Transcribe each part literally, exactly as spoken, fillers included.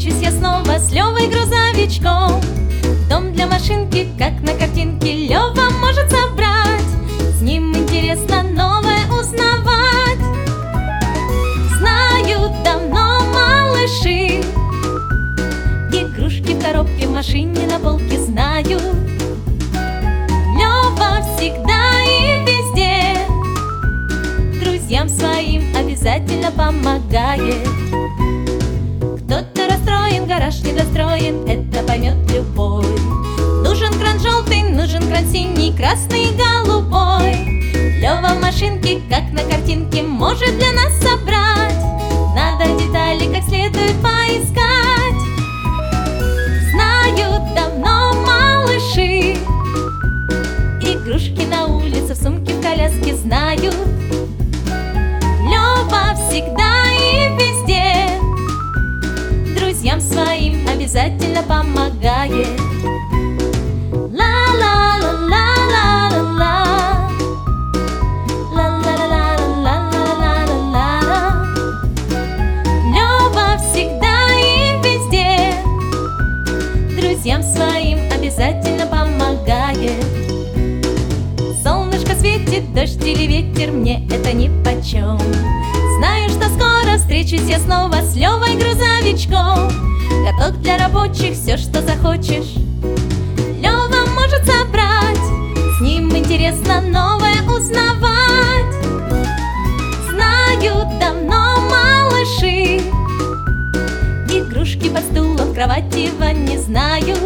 встречусь я снова с Левой грузовичком. Дом для машинки, как на картинке, Лева может собрать. С ним интересно новое узнавать. Знают давно малыши, игрушки в коробке, в машине, на полке знают. Лева всегда и везде друзьям своим обязательно помогает. Кто-то расстроен, гараж недостроен, это поймет любой. Нужен кран желтый, нужен кран синий, красный, голубой. Лева в машинке, как на картинке, может для нас собрать. Надо детали как следует поискать. Знают давно малыши, игрушки на улице, в сумке, в коляске знают. Лева всегда и везде друзьям своим обязательно помогает. Ла-ла-ла-ла-ла-ла-ла, ла-ла-ла-ла-ла-ла-ла-ла. Лева всегда и везде друзьям своим обязательно помогает. Солнышко светит, дождь или ветер, мне это нипочем. Знаю, что скоро встречусь я снова с Левой грузовичком. Каток для рабочих, все, что захочешь, Лева может собрать. С ним интересно новое узнавать. Знают давно малыши, игрушки под стулом, в кровати, в ванне знают.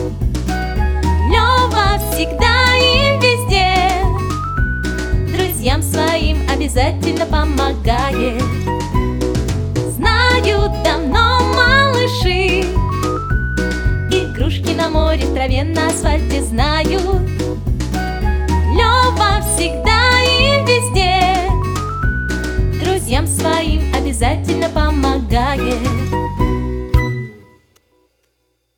Лева всегда и везде друзьям своим обязательно помогает. Знают давно малыши, игрушки на море, в траве, на асфальте знают.